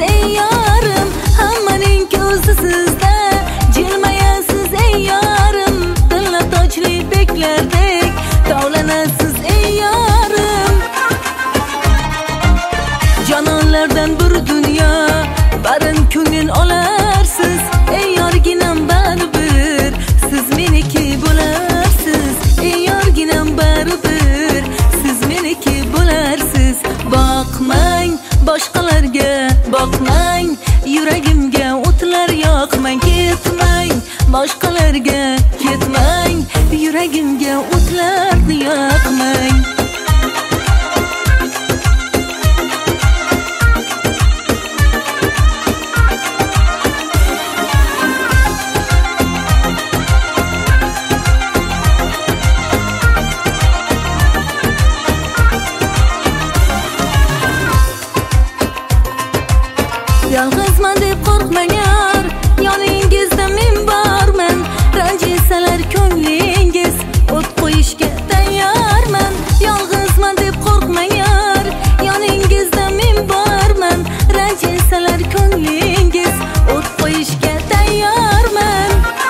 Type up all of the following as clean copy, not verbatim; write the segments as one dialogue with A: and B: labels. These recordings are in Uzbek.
A: ey yorim, hammaning ko'zi sizda. Jilmayasiz ey yorim, dilla tojli beklardek tovlanasiz ey yorim. Jononlardan bir dunyo barin ko'ngil olarsiz ey yorginam baribir siz meniki bo'larsiz ey yorginam baribir siz meniki bo'larsiz. Boqmang boshqalarga, boqmang yuragimga o'tlar yoqmang. Ketmang boshqalarga, ketmang yuragimga o'tlarni yoqmang. Yolg'izman deb qo'rqmang yor, yoningizda men borman. Ranjisalar ko'nglingiz, o't qo'yishga tayyorman. Yolg'izman deb qo'rqmang yor, yoningizda men borman. Ranjisalar ko'nglingiz, o't qo'yishga tayyorman.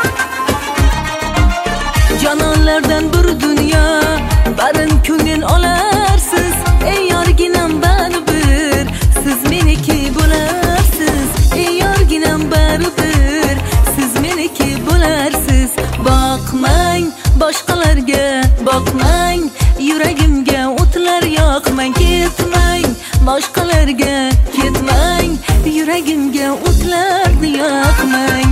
A: Jononlardan bir dunyo barin ko'ngil olarsiz ey yorginam baribir siz meniki bo'larsiz ey yorginam baribir siz meniki bo'larsiz. Boqmang boshqalarga, boqmang yuragimga o'tlar yoqmang. Ketmang boshqalarga, ketmang yuragimga o'tlarni yoqmang.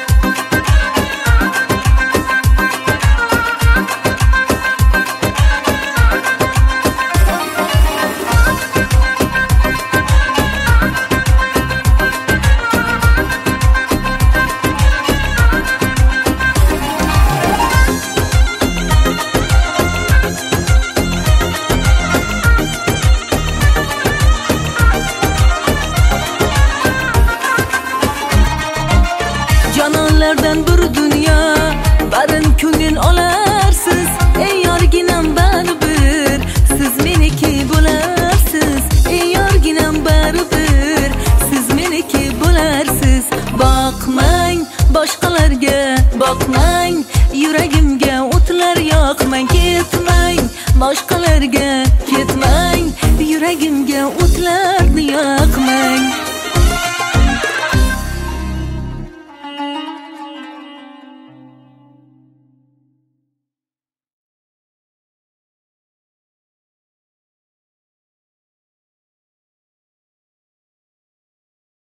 A: Jononlardan bir dunyo barin ko'ngil olarsiz ey yorginam baribir siz meniki bo'larsiz ey yorginam baribir siz meniki bo'larsiz. Boqmang boshqalarga, boqmang yuragimga o'tlar yoqmang. Ketmang boshqalarga, ketmang yuragimga o'tlar